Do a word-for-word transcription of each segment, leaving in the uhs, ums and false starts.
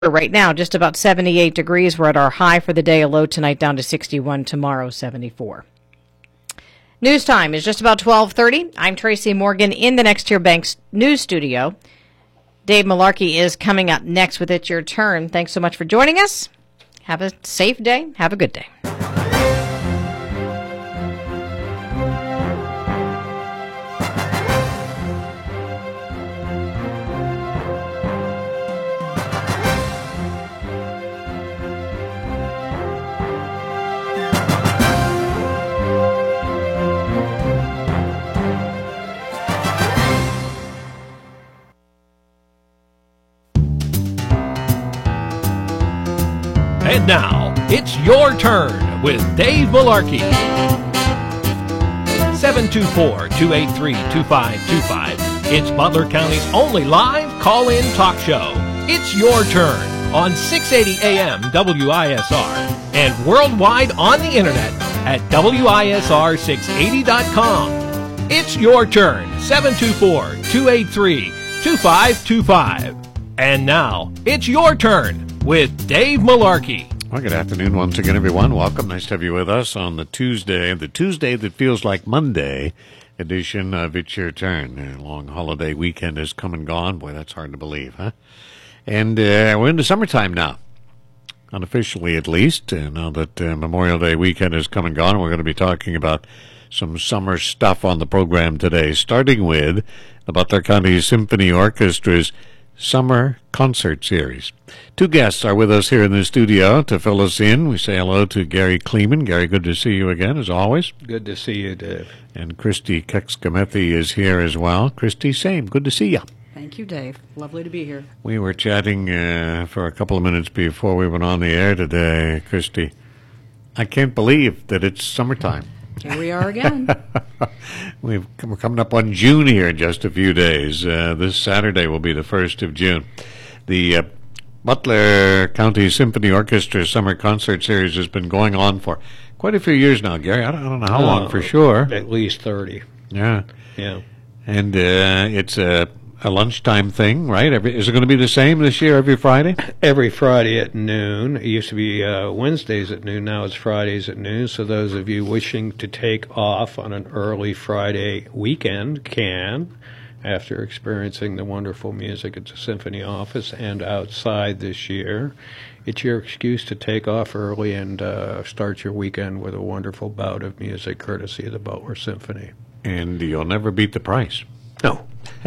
Right now, just about seventy-eight degrees. We're at our high for the day, a low tonight down to sixty-one, tomorrow seventy-four. News time is just about twelve thirty. I'm Tracy Morgan in the Next Tier Banks news studio. Dave Malarkey is coming up next with It's Your Turn. Thanks so much for joining us. Have a safe day. Have a good day. And now, it's your turn with Dave Malarkey. seven two four, two eight three, two five two five. It's Butler County's only live call-in talk show. It's your turn on six eighty A M W I S R and worldwide on the internet at W I S R six eighty dot com. It's your turn, seven two four, two eight three, two five two five. And now, it's your turn with Dave Malarkey. Well, good afternoon once again, everyone. Welcome. Nice to have you with us on the Tuesday, the Tuesday that feels like Monday edition of It's Your Turn. A long holiday weekend has come and gone. Boy, that's hard to believe, huh? And uh, we're into summertime now, unofficially at least. Uh, now that uh, Memorial Day weekend has come and gone, we're going to be talking about some summer stuff on the program today, starting with the Butler County Symphony Orchestra's Summer Concert Series. Two guests are with us here in the studio to fill us in. We say hello to Gary Kleeman. Gary, good to see you again, as always. Good to see you, Dave. And Christy Kexkamethi is here as well. Christy, same. Good to see you. Thank you, Dave. Lovely to be here. We were chatting uh, for a couple of minutes before we went on the air today, Christy. I can't believe that it's summertime. Here we are again. We've, we're coming up on June here in just a few days. Uh, this Saturday will be the first of June. The uh, Butler County Symphony Orchestra Summer Concert Series has been going on for quite a few years now, Gary. I don't, I don't know how uh, long for sure. At least thirty. Yeah. Yeah. And uh, it's a, a lunchtime thing, right? Every, is it going to be the same this year every Friday? Every Friday at noon. It used to be uh, Wednesdays at noon. Now it's Fridays at noon. So those of you wishing to take off on an early Friday weekend can, after experiencing the wonderful music at the Symphony office and outside this year. It's your excuse to take off early and uh, start your weekend with a wonderful bout of music courtesy of the Butler Symphony. And you'll never beat the price. No.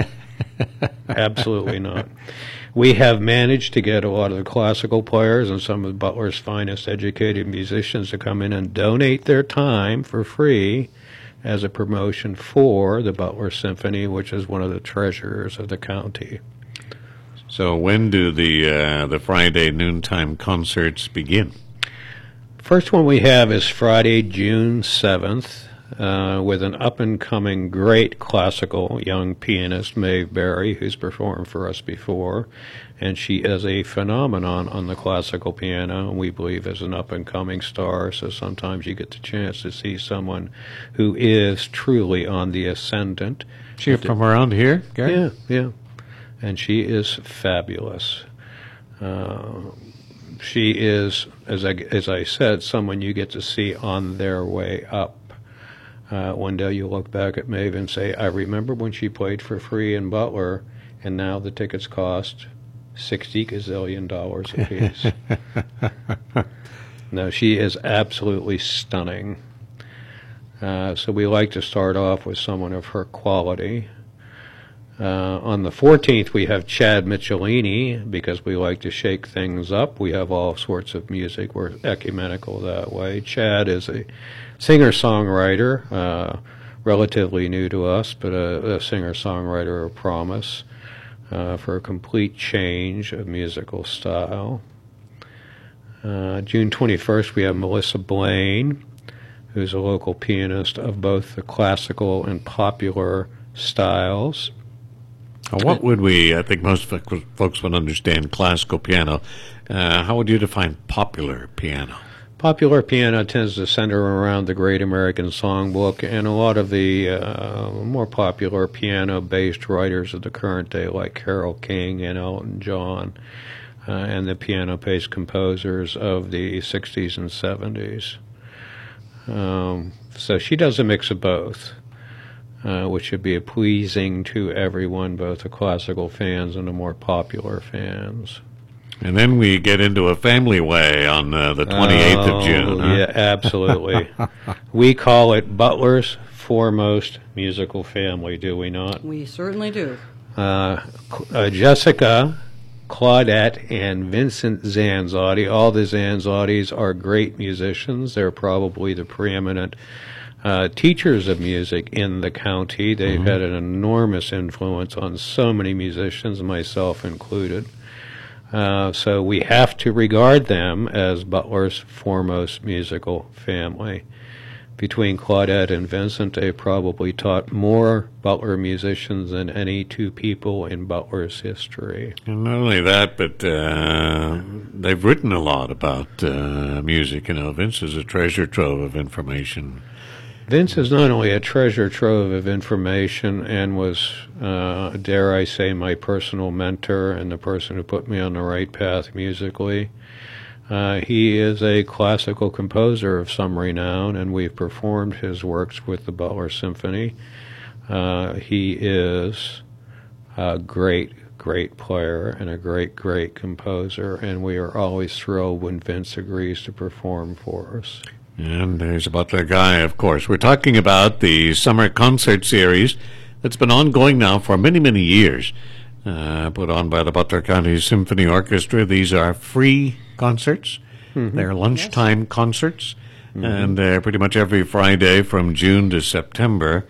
Absolutely not. We have managed to get a lot of the classical players and some of Butler's finest educated musicians to come in and donate their time for free as a promotion for the Butler Symphony, which is one of the treasures of the county. So when do the uh, the Friday noontime concerts begin? First one we have is Friday, June seventh, uh, with an up-and-coming great classical young pianist, Maeve Berry, who's performed for us before. And she is a phenomenon on the classical piano, and we believe is an up-and-coming star. So sometimes you get the chance to see someone who is truly on the ascendant. She from around here, Gary? Yeah, yeah. And she is fabulous. Uh, she is, as I, as I said, someone you get to see on their way up. Uh, one day you look back at Maeve and say, I remember when she played for free in Butler, and now the tickets cost sixty gazillion dollars a piece. No, she is absolutely stunning. Uh, so we like to start off with someone of her quality. Uh, on the fourteenth, we have Chad Michelini, because we like to shake things up. We have all sorts of music. We're ecumenical that way. Chad is a singer-songwriter, uh, relatively new to us, but a, a singer-songwriter of promise uh, for a complete change of musical style. Uh, June twenty-first, we have Melissa Blaine, who's a local pianist of both the classical and popular styles. What would we, I think most folks would understand classical piano. Uh, how would you define popular piano? Popular piano tends to center around the Great American Songbook, and a lot of the uh, more popular piano-based writers of the current day, like Carole King and Elton John, uh, and the piano-based composers of the sixties and seventies. Um, so she does a mix of both, uh, which should be pleasing to everyone, both the classical fans and the more popular fans. And then we get into a family way on uh, the twenty-eighth oh, of June. Huh? Yeah, absolutely. We call it Butler's foremost musical family, do we not? We certainly do. Uh, uh, Jessica, Claudette, and Vincent Zanzotti. All the Zanzottis are great musicians. They're probably the preeminent uh, teachers of music in the county. They've mm-hmm. had an enormous influence on so many musicians, myself included. Uh, so we have to regard them as Butler's foremost musical family. Between Claudette and Vincent, they probably taught more Butler musicians than any two people in Butler's history. And not only that, but uh, they've written a lot about uh, music. You know, Vince is a treasure trove of information. Vince is not only a treasure trove of information and was, uh, dare I say, my personal mentor and the person who put me on the right path musically. Uh, he is a classical composer of some renown, and we've performed his works with the Butler Symphony. Uh, he is a great, great player and a great, great composer, and we are always thrilled when Vince agrees to perform for us. And there's a Butler guy, of course. We're talking about the summer concert series that's been ongoing now for many, many years, uh, put on by the Butler County Symphony Orchestra. These are free concerts. Mm-hmm. They're lunchtime yes. concerts, mm-hmm. and uh, pretty much every Friday from June to September.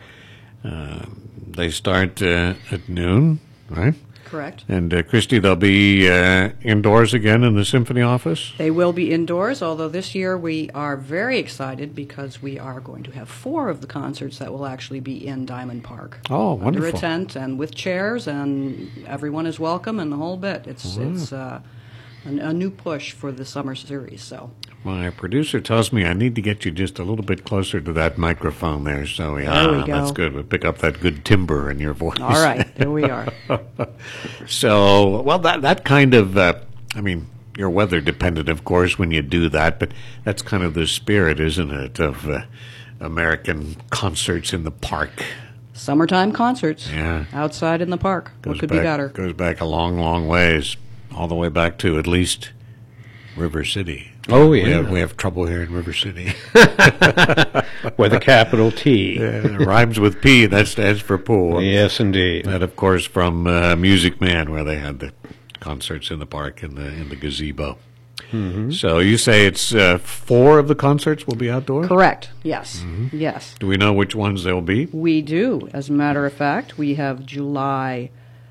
Uh, they start uh, at noon, right? Correct. And, uh, Christy, they'll be uh, indoors again in the Symphony office? They will be indoors, although this year we are very excited because we are going to have four of the concerts that will actually be in Diamond Park. Oh, wonderful. Under a tent and with chairs, and everyone is welcome and the whole bit. It's, wow. it's uh, a, a new push for the summer series. So my producer tells me I need to get you just a little bit closer to that microphone there, so yeah, there we go. That's good. We'll pick up that good timbre in your voice. All right, there we are. So, well, that that kind of, uh, I mean, you're weather dependent, of course, when you do that, but that's kind of the spirit, isn't it, of uh, American concerts in the park. Summertime concerts. Yeah. Outside in the park. Goes what could back, be better? Goes back a long, long ways, all the way back to at least River City. Oh, yeah. We have, we have trouble here in River City. With a capital T. Yeah, it rhymes with P, and that stands for pool. Yes, indeed. And, of course, from uh, Music Man, where they had the concerts in the park in the in the gazebo. Mm-hmm. So you say it's uh, four of the concerts will be outdoors? Correct. Yes. Mm-hmm. Yes. Do we know which ones they'll be? We do. As a matter of fact, we have July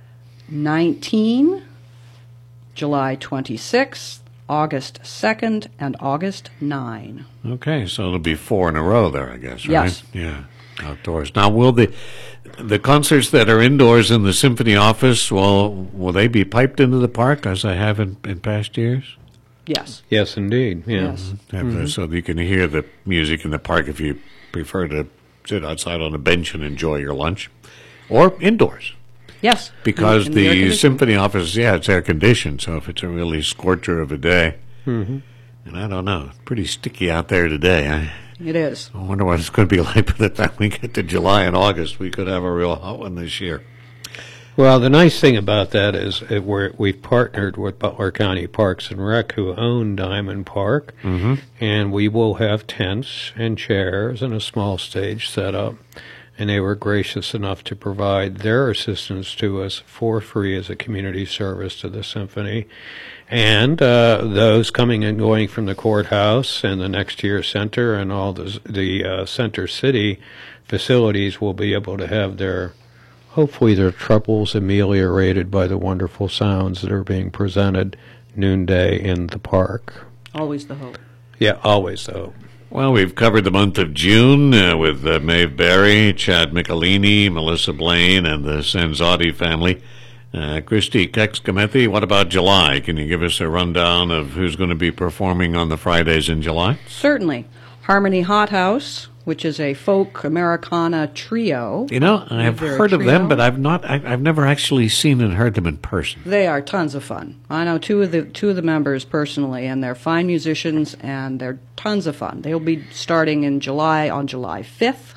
nineteenth, July twenty-sixth, August second, and August ninth. Okay, so it'll be four in a row there, I guess, right? Yes. Yeah, outdoors. Now, will the the concerts that are indoors in the Symphony office, will, will they be piped into the park, as I have in, in past years? Yes. Yes, indeed. Yeah. Yes. Mm-hmm. So that you can hear the music in the park if you prefer to sit outside on a bench and enjoy your lunch, or indoors. Yes. Because in, in the, the Symphony office, yeah, it's air conditioned, so if it's a really scorcher of a day, mm-hmm. and I don't know, it's pretty sticky out there today. I, it is. I wonder what it's going to be like by the time we get to July and August. We could have a real hot one this year. Well, the nice thing about that is it, we're, we've partnered with Butler County Parks and Rec, who own Diamond Park, mm-hmm. and we will have tents and chairs and a small stage set up. And they were gracious enough to provide their assistance to us for free as a community service to the Symphony. And uh, those coming and going from the courthouse and the next tier center and all the, the uh, center city facilities will be able to have their, hopefully their troubles ameliorated by the wonderful sounds that are being presented noonday in the park. Always the hope. Yeah, always the hope. Well, we've covered the month of June uh, with uh, Maeve Barry, Chad Michelini, Melissa Blaine, and the Zanzotti family. Uh, Christy Kexkamethi, what about July? Can you give us a rundown of who's going to be performing on the Fridays in July? Certainly. Harmony Hot House which is a folk Americana trio. You know, I've They're a heard of trio. them, but I've not. I, I've never actually seen and heard them in person. They are tons of fun. I know two of the two of the members personally, and they're fine musicians, and they're tons of fun. They'll be starting in July on July fifth.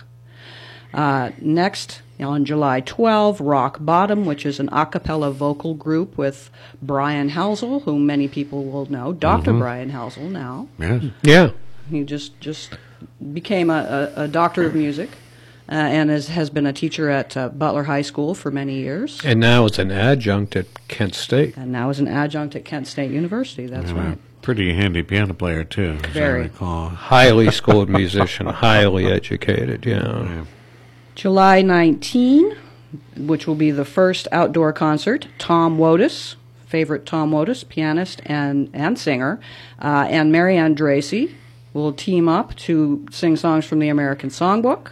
Uh, next, on July twelfth, Rock Bottom, which is an a cappella vocal group with Brian Halsell, whom many people will know, Doctor Mm-hmm. Brian Halsell now. Yes. Yeah. He just just became a, a, a doctor of music, uh, and is, has been a teacher at uh, Butler High School for many years, And now it's an adjunct at Kent State. and now is an adjunct at Kent State University. That's And a right. pretty handy piano player too, as Very. I recall. Highly schooled musician, highly educated, yeah. Yeah. July nineteenth, which will be the first outdoor concert, Tom Wotus, favorite Tom Wotus, pianist and, and singer, uh, and Marianne Dracy will team up to sing songs from the American Songbook.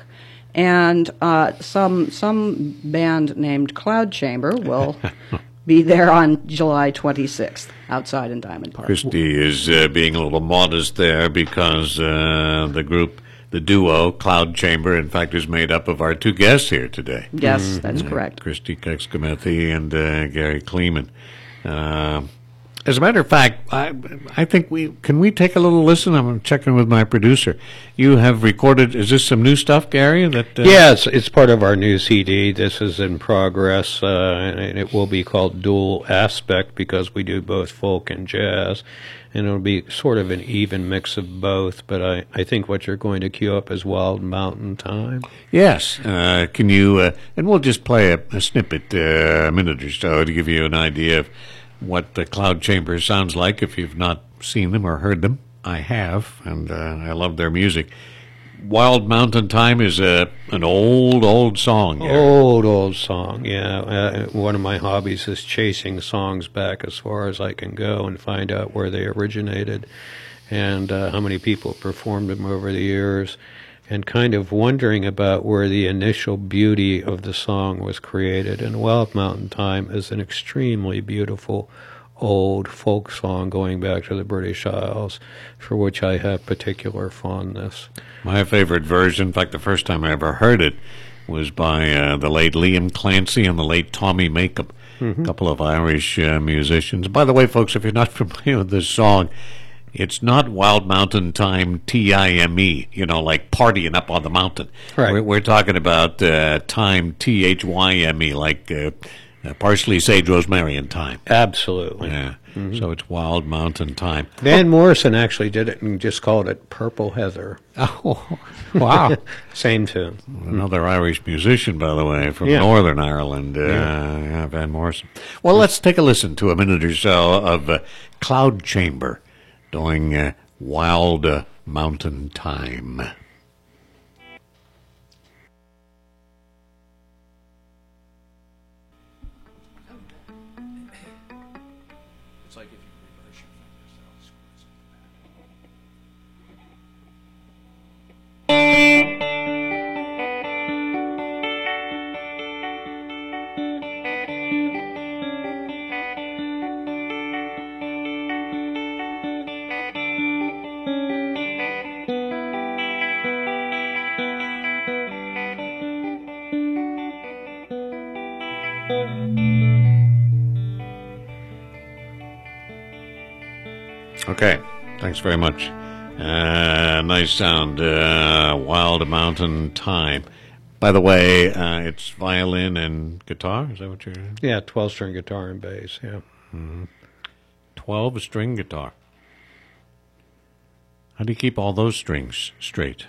And uh, some some band named Cloud Chamber will be there on July twenty-sixth outside in Diamond Park. Christy is uh, being a little modest there because uh, the group, the duo, Cloud Chamber, in fact, is made up of our two guests here today. Yes, that's correct. Christy Kexkamethi and uh, Gary Kleeman. Uh, as a matter of fact, I, I think we can we take a little listen. I'm checking with my producer. You have recorded. Is this some new stuff, Gary? That uh, Yeah, it's, it's part of our new C D. This is in progress, uh, and it will be called Dual Aspect because we do both folk and jazz. And it'll be sort of an even mix of both, but I, I think what you're going to cue up is Wild Mountain Time. Yes. Uh, can you? Uh, and we'll just play a, a snippet, uh, a minute or so, to give you an idea of what the Cloud Chamber sounds like. If you've not seen them or heard them, I have, and uh, I love their music. Wild Mountain Time is a an old, old song. Gary. Old, old song, yeah. Uh, one of my hobbies is chasing songs back as far as I can go and find out where they originated and uh, how many people performed them over the years, and kind of wondering about where the initial beauty of the song was created. And Wild Mountain Time is an extremely beautiful old folk song going back to the British Isles, for which I have particular fondness. My favorite version, in fact, the first time I ever heard it, was by uh, the late Liam Clancy and the late Tommy Makeup, a couple of Irish uh, musicians. By the way, folks, if you're not familiar with this song, it's not Wild Mountain Time, T I M E, you know, like partying up on the mountain. Right. We're, we're talking about uh, time, T H Y M E, like uh, uh, parsley, sage, rosemary, and thyme. Absolutely. Yeah. So it's Wild Mountain Time. Van Morrison actually did it and just called it Purple Heather. Oh, wow. Same tune. Another Irish musician, by the way, from Yeah. Northern Ireland, uh, yeah, Van Morrison. Well, let's take a listen to a minute or so of uh, Cloud Chamber doing uh, Wild uh, Mountain Time. Okay, thanks very much. Uh, nice sound, uh, Wild Mountain Time. By the way, uh, it's violin and guitar, is that what you're... Yeah, twelve-string guitar and bass, yeah. twelve-string guitar. How do you keep all those strings straight?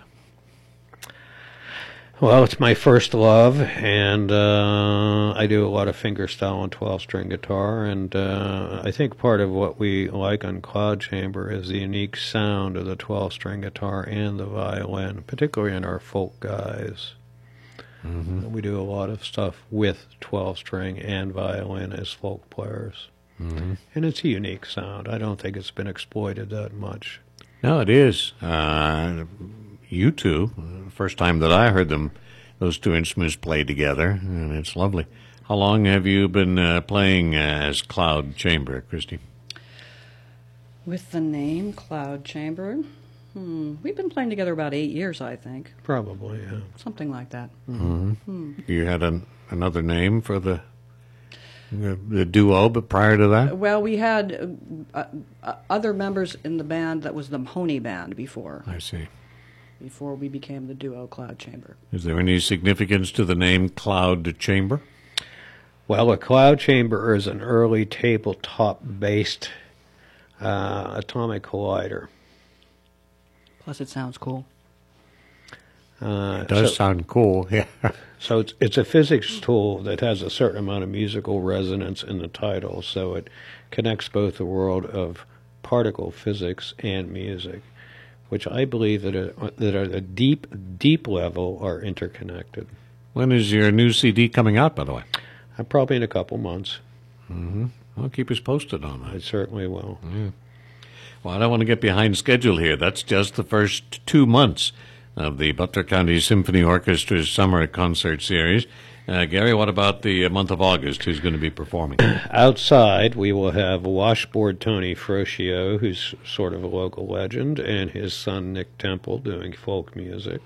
Well, it's my first love, and uh, I do a lot of fingerstyle on twelve-string guitar, and uh, I think part of what we like on Cloud Chamber is the unique sound of the twelve-string guitar and the violin, particularly in our folk guys. Mm-hmm. We do a lot of stuff with twelve-string and violin as folk players, mm-hmm. and it's a unique sound. I don't think it's been exploited that much. No, it is. Uh, you two, uh, first time that I heard them, those two instruments played together, and it's lovely. How long have you been uh, playing as Cloud Chamber, Christy? With the name Cloud Chamber, Hmm, we've been playing together about eight years, I think. Probably, yeah. Something like that. Mm-hmm. Hmm. You had an, another name for the, the the duo, but prior to that? Well, we had uh, uh, other members in the band that was the Mahoney Band before. I see. Before we became the duo Cloud Chamber. Is there any significance to the name Cloud Chamber? Well, a cloud chamber is an early tabletop-based uh, atomic collider. Plus, it sounds cool. Uh, it does so, sound cool, yeah. So it's, it's a physics tool that has a certain amount of musical resonance in the title, so it connects both the world of particle physics and music, which I believe that, a, that at a deep, deep level are interconnected. When is your new C D coming out, by the way? Uh, probably in a couple months. Mm-hmm. Well, keep us posted on that. I certainly will. Yeah. Well, I don't want to get behind schedule here. That's just the first two months of the Butler County Symphony Orchestra's Summer Concert Series. Uh, Gary, what about the month of August? Who's going to be performing? Outside, we will have Washboard Tony Frocio, who's sort of a local legend, and his son Nick Temple doing folk music.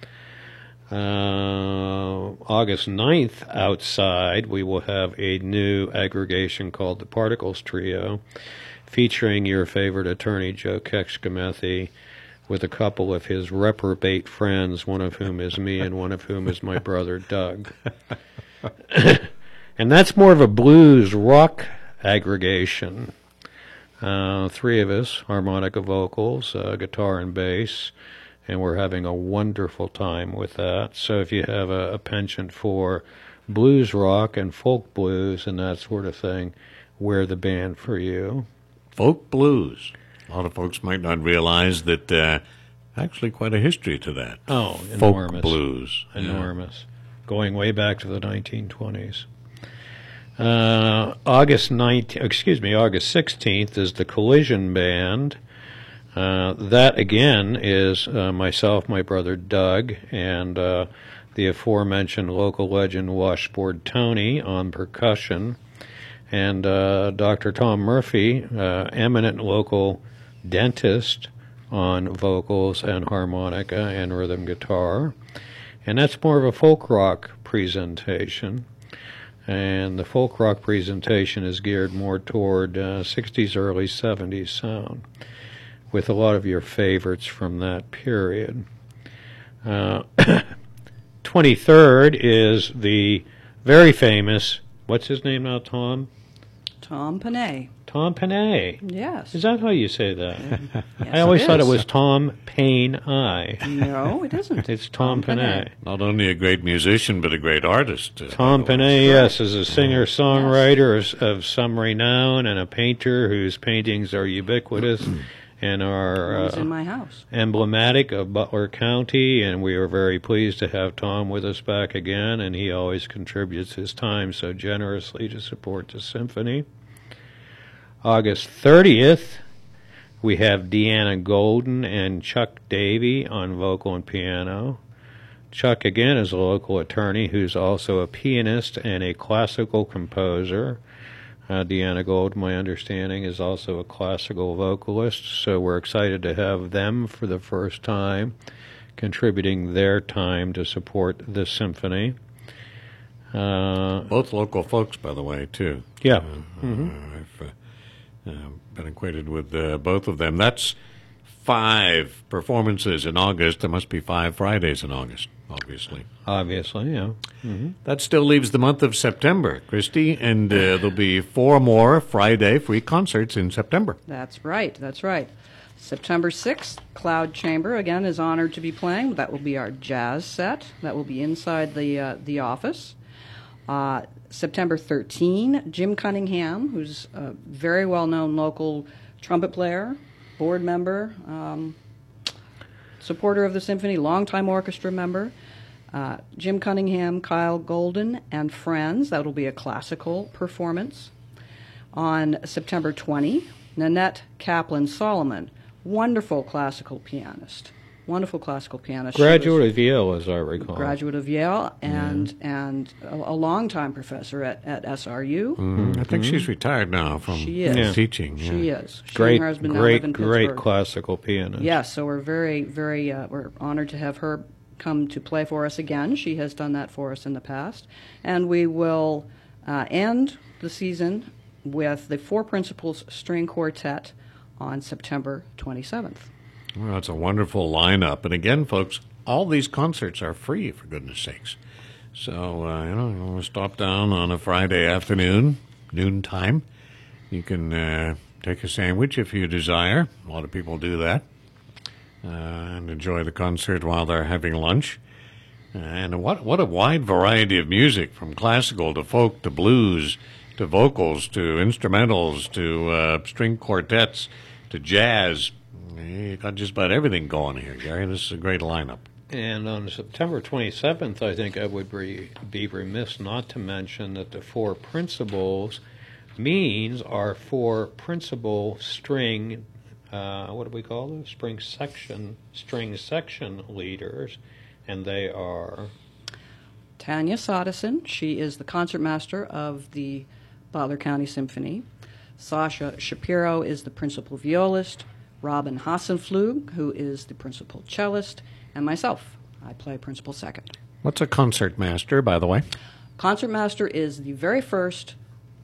Uh, August ninth, outside, we will have a new aggregation called the Particles Trio, featuring your favorite attorney, Joe Kekshkamethi, with a couple of his reprobate friends, one of whom is me and one of whom is my brother, Doug. And that's more of a blues rock aggregation. Uh, three of us, harmonica vocals, uh, guitar and bass, and we're having a wonderful time with that. So if you have a, a penchant for blues rock and folk blues and that sort of thing, we're the band for you. Folk blues. A lot of folks might not realize that uh, actually quite a history to that. Oh, folk enormous. blues. Enormous. Yeah. Going way back to the nineteen twenties. Uh, August nineteenth, excuse me, August sixteenth is the Collision Band. Uh, that, again, is uh, myself, my brother Doug, and uh, the aforementioned local legend Washboard Tony on percussion, and uh, Doctor Tom Murphy, uh, eminent local dentist, on vocals and harmonica and rhythm guitar. And that's more of a folk rock presentation. And the folk rock presentation is geared more toward uh, sixties, early seventies sound, with a lot of your favorites from that period. Uh, twenty-third is the very famous, what's his name now, Tom? Tom Panay. Tom Panay. Yes. Is that how you say that? Yes, I always it thought is. it was Tom Payne I. No, it isn't. It's Tom, Tom Panay. Panay. Not only a great musician, but a great artist. Uh, Tom Panay, yes, is a singer-songwriter yes. of, of some renown and a painter whose paintings are ubiquitous and are He's uh, in my house. emblematic of Butler County, and we are very pleased to have Tom with us back again, and he always contributes his time so generously to support the symphony. August thirtieth, we have Deanna Golden and Chuck Davey on vocal and piano. Chuck, again, is a local attorney who's also a pianist and a classical composer. Uh, Deanna Gold, my understanding, is also a classical vocalist, so we're excited to have them for the first time, contributing their time to support the symphony. Uh, Both local folks, by the way, too. Yeah. Uh, mm-hmm. uh, I've uh, uh, been acquainted with uh, both of them. That's five performances in August. There must be five Fridays in August, obviously. Obviously, yeah. Mm-hmm. That still leaves the month of September, Christy, and uh, there'll be four more Friday free concerts in September. That's right, that's right. September sixth, Cloud Chamber, again, is honored to be playing. That will be our jazz set. That will be inside the, uh, the office. Uh, September thirteenth, Jim Cunningham, who's a very well-known local trumpet player, board member, um, supporter of the symphony, longtime orchestra member. Uh, Jim Cunningham, Kyle Golden, and friends. That will be a classical performance. On September twentieth, Nanette Kaplan Solomon, wonderful classical pianist, wonderful classical pianist. She Graduate was of Yale, as I recall. graduate of Yale and and a, a longtime professor at, at S R U. Mm, I think she's retired now from She is. Yeah. teaching. Yeah. She is. She Great, and her husband now live in great, great Pittsburgh. classical pianist. Yes, so we're very, very, uh, we're honored to have her come to play for us again. She has done that for us in the past. And we will uh, end the season with the Four Principals String Quartet on September twenty-seventh. Well, it's a wonderful lineup. And again, folks, all these concerts are free, for goodness sakes. So, uh, you know, you want to stop down on a Friday afternoon, noontime. You can uh, take a sandwich if you desire. A lot of people do that. Uh, and enjoy the concert while they're having lunch. Uh, and what what a wide variety of music, from classical to folk to blues to vocals to instrumentals to uh, string quartets to jazz. You got just about everything going here, Gary. This is a great lineup. And on September twenty-seventh, I think I would be, be remiss not to mention that the four principals means our four principal string, uh, what do we call them? String section, string section leaders, and they are Tanya Sodeson, she is the concertmaster of the Butler County Symphony. Sasha Shapiro is the principal violist. Robin Hassenflug, who is the principal cellist, and myself. I play principal second. What's a concertmaster, by the way? Concertmaster is the very first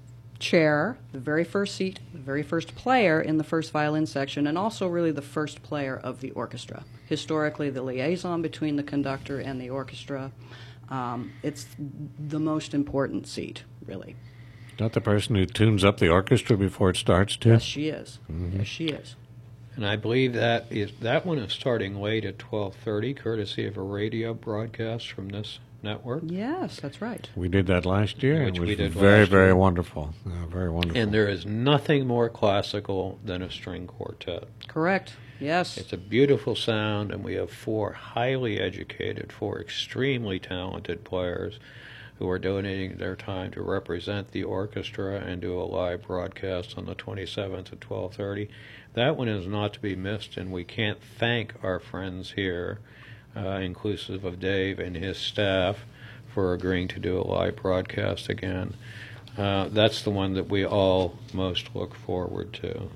chair, the very first seat, the very first player in the first violin section, and also really the first player of the orchestra. Historically, the liaison between the conductor and the orchestra. Um, it's the most important seat, really. Not the person who tunes up the orchestra before it starts, too? Yes, she is. Mm-hmm. Yes, she is. And I believe that is that one is starting late at twelve thirty, courtesy of a radio broadcast from this network. Yes, that's right. We did that last year. Which it was we did very, last very year. wonderful. Uh, very wonderful. And there is nothing more classical than a string quartet. Correct. Yes. It's a beautiful sound, and we have four highly educated, four extremely talented players who are donating their time to represent the orchestra and do a live broadcast on the twenty-seventh at twelve thirty. That one is not to be missed, and we can't thank our friends here, uh, inclusive of Dave and his staff, for agreeing to do a live broadcast again. Uh, that's the one that we all most look forward to.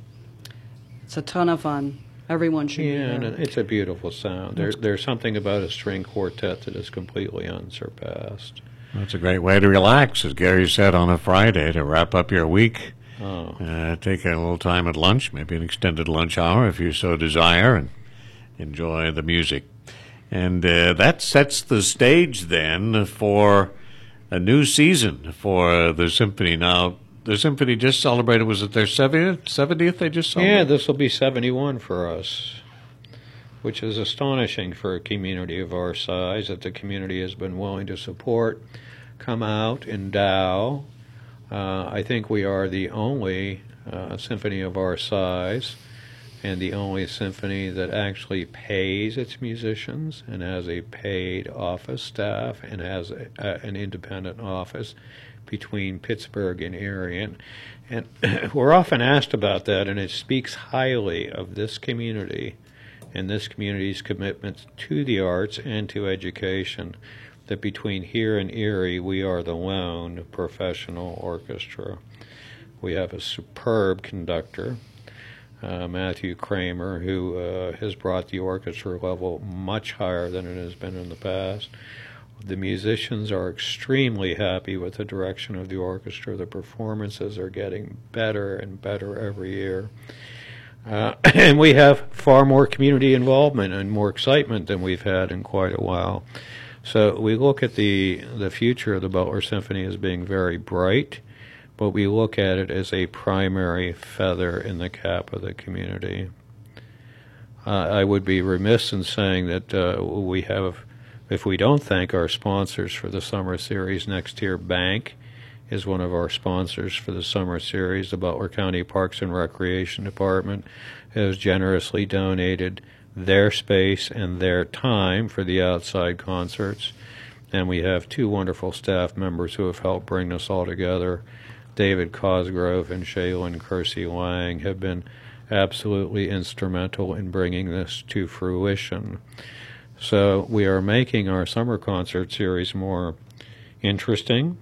It's a ton of fun. Everyone should Yeah, be and there. it's a beautiful sound. There, there's something about a string quartet that is completely unsurpassed. That's a great way to relax, as Gary said, on a Friday to wrap up your week. Oh. Uh, take a little time at lunch, maybe an extended lunch hour if you so desire, and enjoy the music. And uh, that sets the stage then for a new season for the symphony. Now, the symphony just celebrated, was it their seventieth? seventieth they just celebrated? Yeah, this will be seventy-one for us, which is astonishing for a community of our size, that the community has been willing to support, come out, endow. Uh, I think we are the only uh, symphony of our size and the only symphony that actually pays its musicians and has a paid office staff and has a, a, an independent office between Pittsburgh and Erie. And, and we're often asked about that, and it speaks highly of this community and this community's commitment to the arts and to education, that between here and Erie, we are the lone professional orchestra. We have a superb conductor, uh, Matthew Kramer, who uh, has brought the orchestra level much higher than it has been in the past. The musicians are extremely happy with the direction of the orchestra. The performances are getting better and better every year. Uh, and we have far more community involvement and more excitement than we've had in quite a while. So we look at the the future of the Butler Symphony as being very bright, but we look at it as a primary feather in the cap of the community. Uh, I would be remiss in saying that uh, we have, if we don't thank our sponsors for the summer series, Next Tier Bank is one of our sponsors for the summer series. The Butler County Parks and Recreation Department has generously donated their space and their time for the outside concerts. And we have two wonderful staff members who have helped bring this all together. David Cosgrove and Shaylin Kersey Lang have been absolutely instrumental in bringing this to fruition. So we are making our summer concert series more interesting,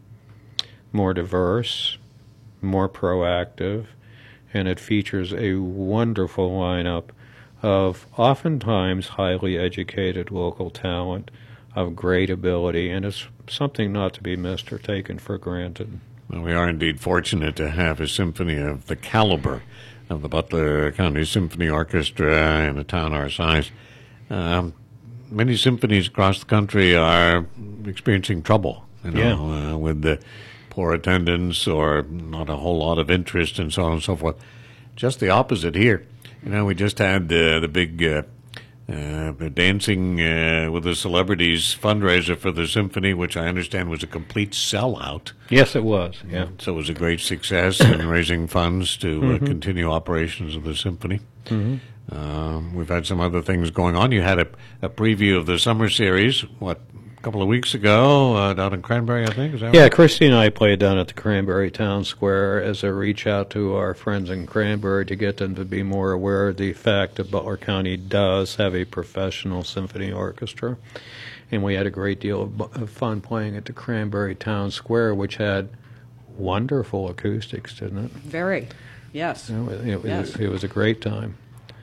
more diverse, more proactive, and it features a wonderful lineup of oftentimes highly educated local talent of great ability, and it's something not to be missed or taken for granted. Well, we are indeed fortunate to have a symphony of the caliber of the Butler County Symphony Orchestra in a town our size. Um, many symphonies across the country are experiencing trouble, you know, Yeah. uh, with the poor attendance or not a whole lot of interest and so on and so forth. Just the opposite here. You know, we just had uh, the big uh, uh, Dancing uh, with the Celebrities fundraiser for the symphony, which I understand was a complete sellout. Yes, it was. Yeah. So it was a great success in raising funds to uh, continue operations of the symphony. Mm-hmm. Um, we've had some other things going on. You had a, a preview of the summer series, what, a couple of weeks ago uh, down in Cranberry, I think? Is that Yeah, right? Christy and I played down at the Cranberry Town Square as a reach out to our friends in Cranberry to get them to be more aware of the fact that Butler County does have a professional symphony orchestra. And we had a great deal of, bu- of fun playing at the Cranberry Town Square, which had wonderful acoustics, didn't it? Very. Yes. You know, it, it, Yes. it was a great time.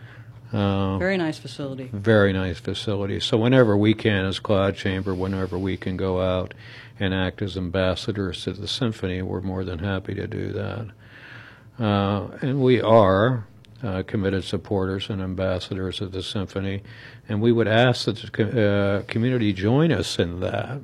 Uh, Very nice facility. Very nice facility. So whenever we can, as Cloud Chamber, whenever we can go out and act as ambassadors to the symphony, we're more than happy to do that. Uh, and we are uh, committed supporters and ambassadors of the symphony, and we would ask that the co- uh, community join us in that.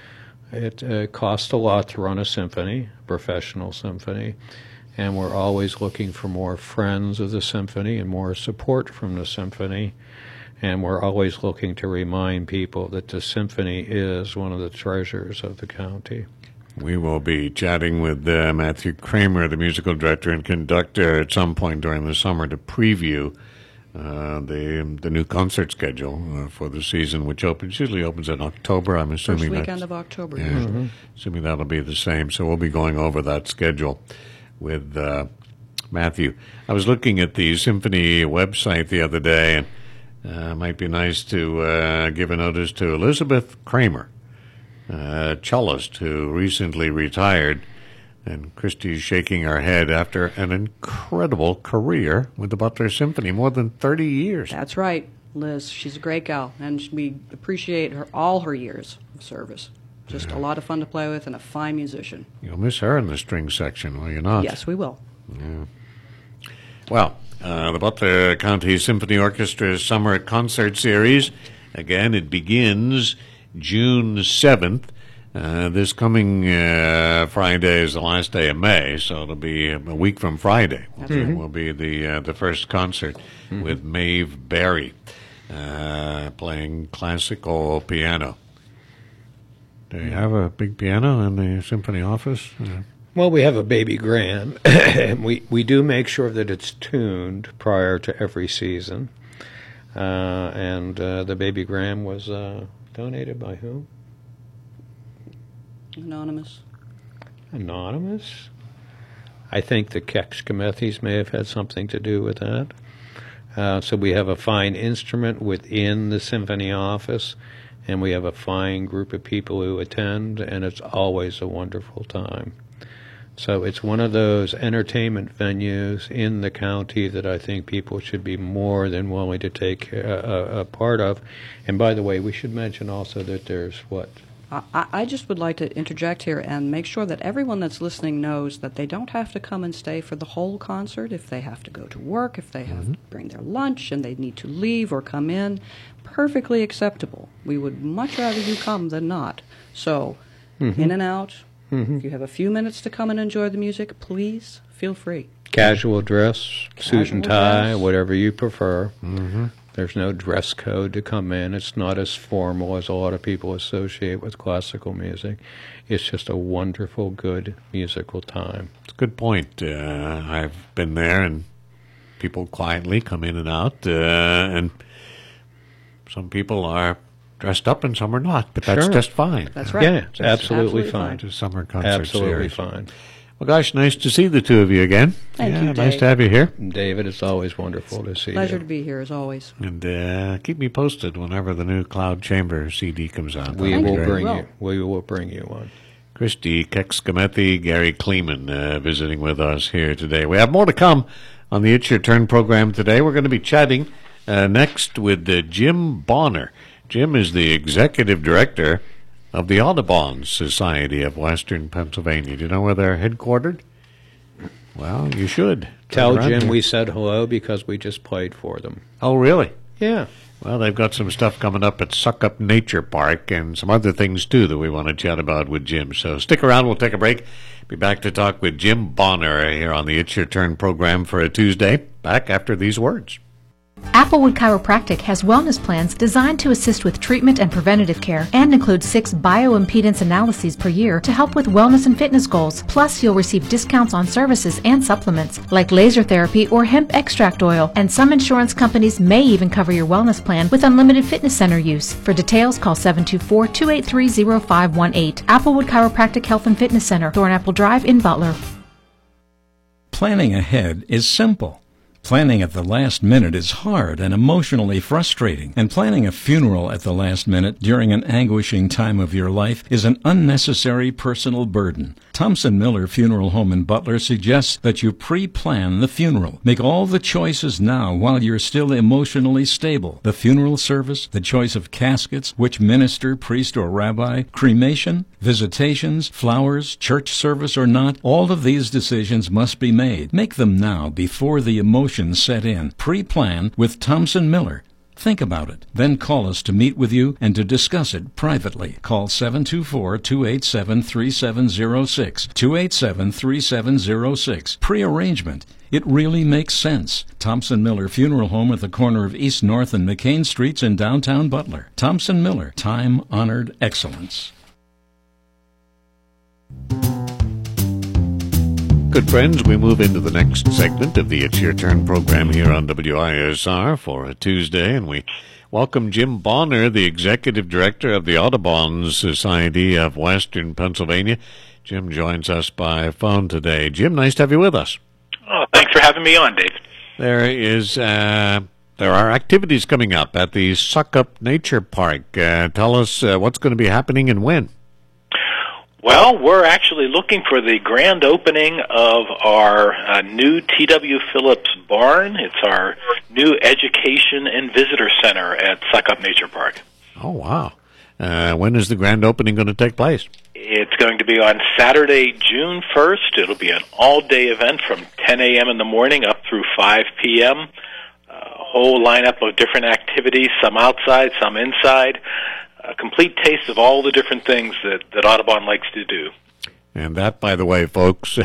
It uh, costs a lot to run a symphony, a professional symphony, and we're always looking for more friends of the symphony and more support from the symphony. And we're always looking to remind people that the symphony is one of the treasures of the county. We will be chatting with uh, Matthew Kramer, the musical director and conductor, at some point during the summer to preview uh, the the new concert schedule uh, for the season, which opens usually opens in October. I'm assuming First weekend that's- of October. Yeah, usually. assuming that'll be the same. So we'll be going over that schedule with uh, Matthew. I was looking at the symphony website the other day, and uh, it might be nice to uh, give a notice to Elizabeth Kramer, uh, cellist who recently retired. And Christy's shaking her head after an incredible career with the Butler Symphony, more than thirty years. That's right, Liz. She's a great gal, and we appreciate her all her years of service. Just a lot of fun to play with and a fine musician. You'll miss her in the string section, will you not? Yes, we will. Well, uh, the Butler County Symphony Orchestra's Summer Concert Series, again, it begins June seventh. Uh, this coming uh, Friday is the last day of May, so it'll be a week from Friday. right. Will be the uh, the first concert with Maeve Barry uh, playing classical piano. Do you have a big piano in the symphony office? Uh, Well, we have a baby grand, and we, we do make sure that it's tuned prior to every season. Uh, and uh, the baby grand was uh, donated by whom? Anonymous. Anonymous? I think the Kekshkamethis may have had something to do with that. Uh, so we have a fine instrument within the symphony office, and we have a fine group of people who attend, and it's always a wonderful time. So it's one of those entertainment venues in the county that I think people should be more than willing to take a, a, a part of. And by the way, we should mention also that there's what? I, I just would like to interject here and make sure that everyone that's listening knows that they don't have to come and stay for the whole concert. If they have to go to work, if they have to bring their lunch and they need to leave or come in, perfectly acceptable. We would much rather you come than not. So, in and out. If you have a few minutes to come and enjoy the music, please feel free. Casual dress, suit and Casual tie, dress. whatever you prefer. Mm-hmm. There's no dress code to come in. It's not as formal as a lot of people associate with classical music. It's just a wonderful, good musical time. It's a good point. Uh, I've been there, and people quietly come in and out, uh, and some people are dressed up and some are not, but that's Sure. just fine. That's right. Yeah, it's absolutely, absolutely fine. fine. It's a summer concert Absolutely series. fine. Well, gosh, nice to see the two of you again. Thank yeah, you, nice Dave. to have you here. David, it's always wonderful to see Pleasure you. to be here, as always. And uh, keep me posted whenever the new Cloud Chamber C D comes out. We That'd be will great. bring Well. you. We will bring you one. Christy Kekskamethi, Gary Kleeman uh, visiting with us here today. We have more to come on the It's Your Turn program today. We're going to be chatting uh, next with uh, Jim Bonner. Jim is the executive director of the Audubon Society of Western Pennsylvania. Do you know where they're headquartered? Well, you should. Tell Turn around Jim here. we said hello because we just played for them. Oh, really? Yeah. Well, they've got some stuff coming up at Suckup Nature Park and some other things, too, that we want to chat about with Jim. So stick around. We'll take a break. Be back to talk with Jim Bonner here on the It's Your Turn program for a Tuesday. Back after these words. Applewood Chiropractic has wellness plans designed to assist with treatment and preventative care and include six bioimpedance analyses per year to help with wellness and fitness goals. Plus, you'll receive discounts on services and supplements like laser therapy or hemp extract oil, and some insurance companies may even cover your wellness plan with unlimited fitness center use. For details, call seven two four, two eight three, zero five one eight. Applewood Chiropractic Health and Fitness Center, Thornapple Drive in Butler. Planning ahead is simple. Planning at the last minute is hard and emotionally frustrating, and planning a funeral at the last minute during an anguishing time of your life is an unnecessary personal burden. Thompson Miller Funeral Home in Butler suggests that you pre-plan the funeral. Make all the choices now while you're still emotionally stable. The funeral service, the choice of caskets, which minister, priest, or rabbi, cremation, visitations, flowers, church service or not, all of these decisions must be made. Make them now before the emotions set in. Pre-plan with Thompson Miller. Think about it. Then call us to meet with you and to discuss it privately. Call seven two four, two eight seven, three seven zero six, two eight seven, three seven zero six. Pre-arrangement. It really makes sense. Thompson Miller Funeral Home at the corner of East North and McCain Streets in downtown Butler. Thompson Miller. Time-honored excellence. Good friends, we move into the next segment of the It's Your Turn program here on W I S R for a Tuesday, and we welcome Jim Bonner, the Executive Director of the Audubon Society of Western Pennsylvania. Jim joins us by phone today. Jim, nice to have you with us. Oh, thanks for having me on, Dave. There is, uh, there are activities coming up at the Suckup Nature Park. Uh, tell us uh, what's going to be happening and when. Well, we're actually looking for the grand opening of our uh, new T W Phillips barn. It's our new education and visitor center at Suckup Nature Park. Oh, wow. Uh, when is the grand opening going to take place? It's going to be on Saturday, June first. It'll be an all-day event from ten a.m. in the morning up through five p.m. A whole lineup of different activities, some outside, some inside. A complete taste of all the different things that, that Audubon likes to do. And that, by the way, folks,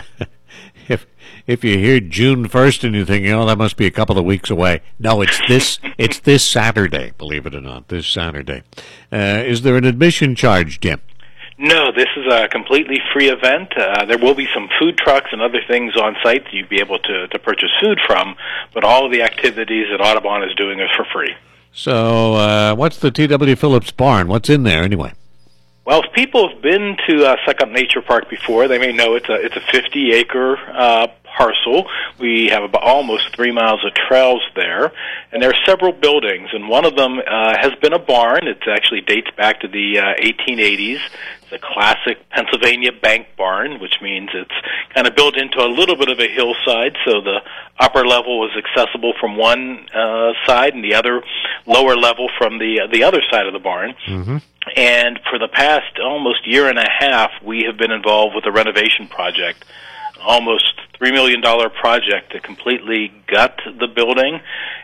if if you hear June first and you're thinking, oh, that must be a couple of weeks away. No, it's this it's this Saturday, believe it or not, this Saturday. Uh, is there an admission charge, Jim? No, this is a completely free event. Uh, there will be some food trucks and other things on site that you'd be able to, to purchase food from, but all of the activities that Audubon is doing is for free. So, uh, what's the T W Phillips barn? What's in there, anyway? Well, if people have been to uh, Suckup Nature Park before, they may know it's a it's a fifty acre uh, parcel. We have about almost three miles of trails there, and there are several buildings, and one of them uh, has been a barn. It actually dates back to the uh, eighteen eighties. It's a classic Pennsylvania bank barn, which means it's kind of built into a little bit of a hillside, so the upper level is accessible from one uh, side and the other lower level from the uh, the other side of the barn. Mm-hmm. And for the past almost year and a half, we have been involved with a renovation project, almost three million dollars project to completely gut the building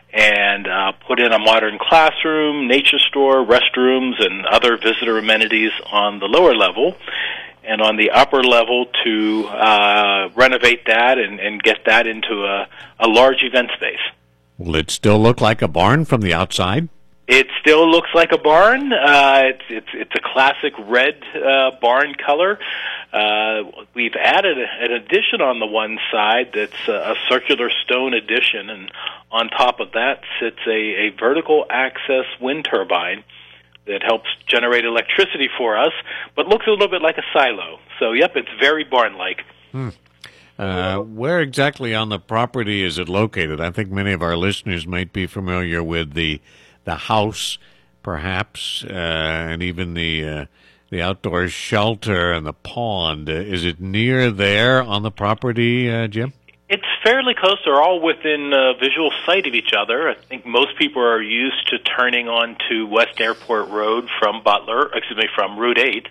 and uh, put in a modern classroom, nature store, restrooms, and other visitor amenities on the lower level. And on the upper level to uh, renovate that and, and get that into a, a large event space. Will it still look like a barn from the outside? It still looks like a barn. Uh, it's, it's it's a classic red uh, barn color. Uh, we've added a, an addition on the one side that's a, a circular stone addition, and on top of that sits a, a vertical access wind turbine that helps generate electricity for us, but looks a little bit like a silo. So, yep, it's very barn-like. Hmm. Uh, where exactly on the property is it located? I think many of our listeners might be familiar with the the house, perhaps, uh, and even the uh, the outdoor shelter and the pond. Uh, is it near there on the property, uh, Jim? It's fairly close. They're all within uh, visual sight of each other. I think most people are used to turning onto West Airport Road from Butler, excuse me, from Route eight,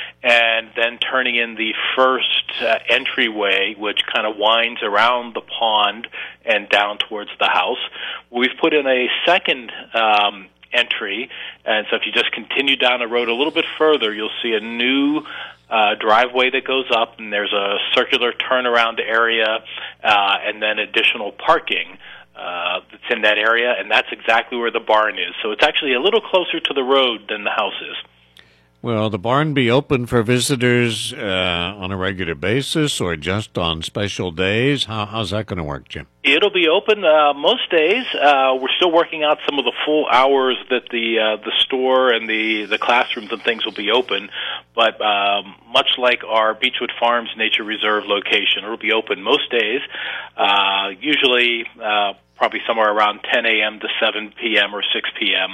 and then turning in the first uh, entryway, which kind of winds around the pond and down towards the house. We've put in a second um, entry, and so if you just continue down the road a little bit further, you'll see a new Uh, driveway that goes up, and there's a circular turnaround area, uh, and then additional parking uh, that's in that area, and that's exactly where the barn is. So it's actually a little closer to the road than the house is. Will the barn be open for visitors uh, on a regular basis or just on special days? How, how's that going to work, Jim? It'll be open uh, most days. Uh, we're still working out some of the full hours that the uh, the store and the, the classrooms and things will be open. But um, much like our Beechwood Farms Nature Reserve location, it'll be open most days, uh, usually uh, probably somewhere around ten a.m. to seven p.m. or six p.m.,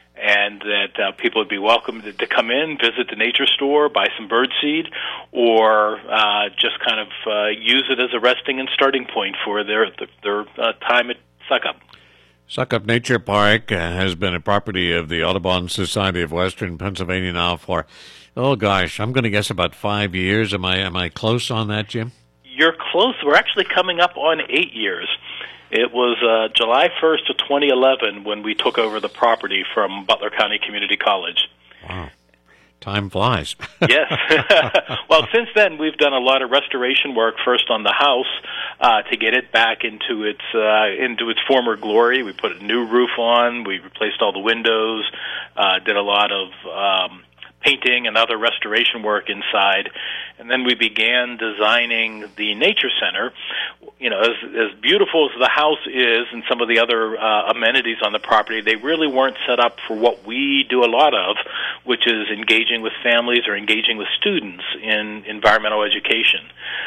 and that uh, people would be welcome to, to come in, visit the nature store, buy some birdseed, or uh, just kind of uh, use it as a resting and starting point for their their uh, time at Suckup. Suckup Nature Park uh, has been a property of the Audubon Society of Western Pennsylvania now for, oh gosh, I'm going to guess about five years. Am I am I close on that, Jim? You're close. We're actually coming up on eight years. It was uh, July first of twenty eleven when we took over the property from Butler County Community College. Wow. Time flies. Yes. Well, since then, we've done a lot of restoration work, first on the house, uh, to get it back into its uh, into its former glory. We put a new roof on. We replaced all the windows, uh, did a lot of um, painting and other restoration work inside. And then we began designing the Nature Center. You know, as, as beautiful as the house is and some of the other uh, amenities on the property, they really weren't set up for what we do a lot of, which is engaging with families or engaging with students in environmental education.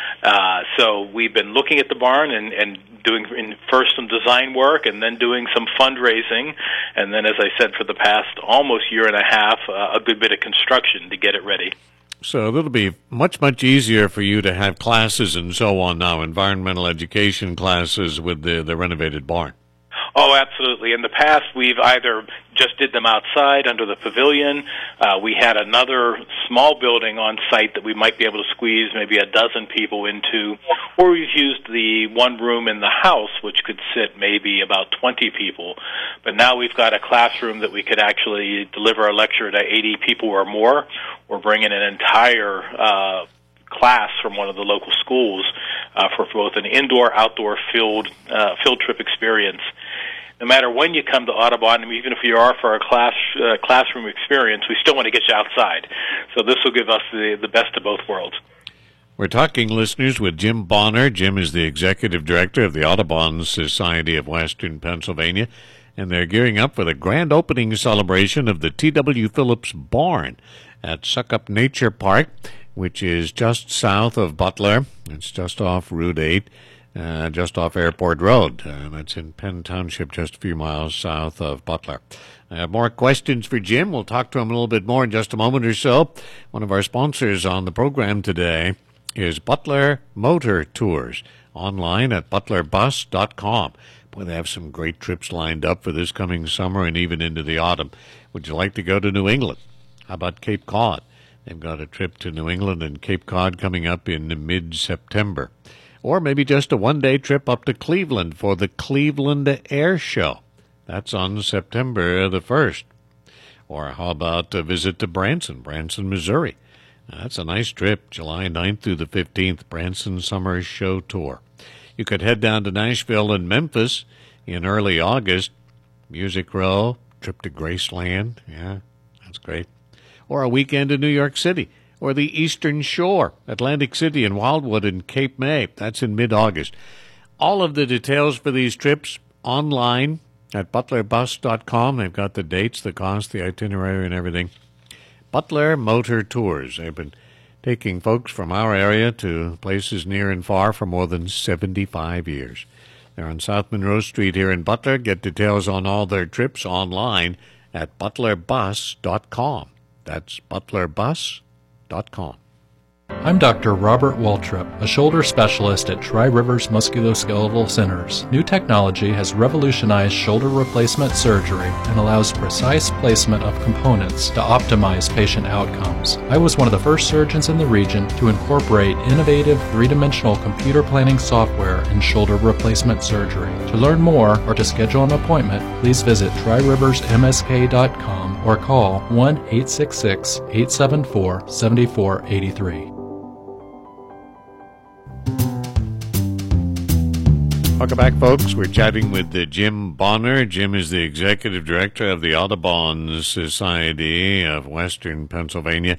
Uh, so we've been looking at the barn and, and doing in first some design work and then doing some fundraising. And then, as I said, for the past almost year and a half, uh, a good bit of construction to get it ready. So it'll be much, much easier for you to have classes and so on now, environmental education classes with the, the renovated barn. Oh, absolutely. In the past, we've either just did them outside under the pavilion. Uh, we had another small building on site that we might be able to squeeze maybe a dozen people into, or we've used the one room in the house, which could sit maybe about twenty people. But now we've got a classroom that we could actually deliver a lecture to eighty people or more, or bring in an entire uh class from one of the local schools uh, for both an indoor-outdoor field uh, field trip experience. No matter when you come to Audubon, even if you are for a class uh, classroom experience, we still want to get you outside. So this will give us the, the best of both worlds. We're talking, listeners, with Jim Bonner. Jim is the executive director of the Audubon Society of Western Pennsylvania, and they're gearing up for the grand opening celebration of the T W Phillips Barn at Suckup Nature Park, which is just south of Butler. It's just off Route eight, uh, just off Airport Road. Uh, that's in Penn Township, just a few miles south of Butler. I have more questions for Jim. We'll talk to him a little bit more in just a moment or so. One of our sponsors on the program today is Butler Motor Tours, online at butler bus dot com. Boy, they have some great trips lined up for this coming summer and even into the autumn. Would you like to go to New England? How about Cape Cod? They've got a trip to New England and Cape Cod coming up in mid-September. Or maybe just a one-day trip up to Cleveland for the Cleveland Air Show. That's on September the first. Or how about a visit to Branson, Branson, Missouri? That's a nice trip, July ninth through the fifteenth, Branson Summer Show Tour. You could head down to Nashville and Memphis in early August. Music Row, trip to Graceland. Yeah, that's great. Or a weekend in New York City, or the Eastern Shore, Atlantic City and Wildwood and Cape May. That's in mid-August. All of the details for these trips online at butler bus dot com. They've got the dates, the cost, the itinerary, and everything. Butler Motor Tours. They've been taking folks from our area to places near and far for more than seventy-five years. They're on South Monroe Street here in Butler. Get details on all their trips online at butler bus dot com. That's butler bus dot com. I'm Doctor Robert Waltrip, a shoulder specialist at Tri-Rivers Musculoskeletal Centers. New technology has revolutionized shoulder replacement surgery and allows precise placement of components to optimize patient outcomes. I was one of the first surgeons in the region to incorporate innovative three-dimensional computer planning software in shoulder replacement surgery. To learn more or to schedule an appointment, please visit tri rivers m s k dot com or call one eight six six, eight seven four, seven four eight three. Welcome back, folks. We're chatting with uh, Jim Bonner. Jim is the executive director of the Audubon Society of Western Pennsylvania.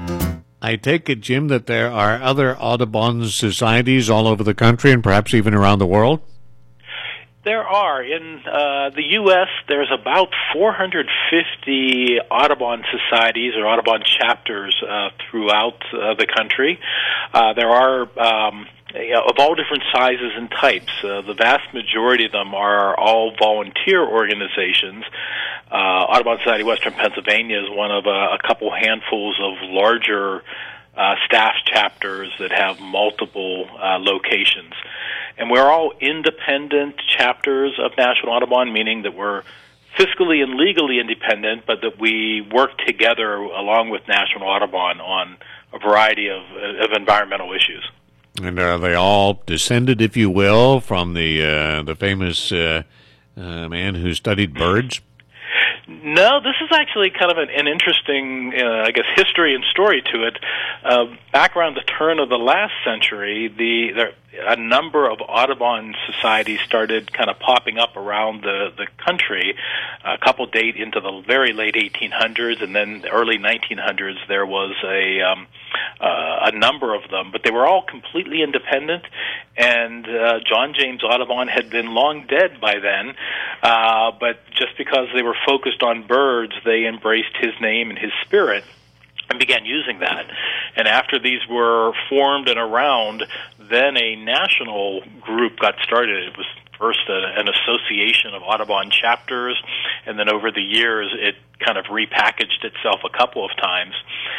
I take it, Jim, that there are other Audubon societies all over the country and perhaps even around the world? There are. In uh, the U S, there's about four hundred fifty Audubon societies or Audubon chapters uh, throughout uh, the country. Uh, there are um, of all different sizes and types. Uh, the vast majority of them are all volunteer organizations. Uh, Audubon Society of Western Pennsylvania is one of a, a couple handfuls of larger uh, staff chapters that have multiple uh, locations. And we're all independent chapters of National Audubon, meaning that we're fiscally and legally independent, but that we work together along with National Audubon on a variety of, of environmental issues. And are they all descended, if you will, from the uh, the famous uh, uh, man who studied birds? No, this is actually kind of an, an interesting, uh, I guess, history and story to it. Uh, back around the turn of the last century, the there, a number of Audubon societies started kind of popping up around the, the country. A couple date into the very late eighteen hundreds, and then the early nineteen hundreds there was a um, uh, a number of them, but they were all completely independent, and uh, John James Audubon had been long dead by then, uh, but just because they were focused on birds, they embraced his name and his spirit and began using that. And after these were formed and around, then a national group got started. It was first a, an association of Audubon chapters, and then over the years it kind of repackaged itself a couple of times.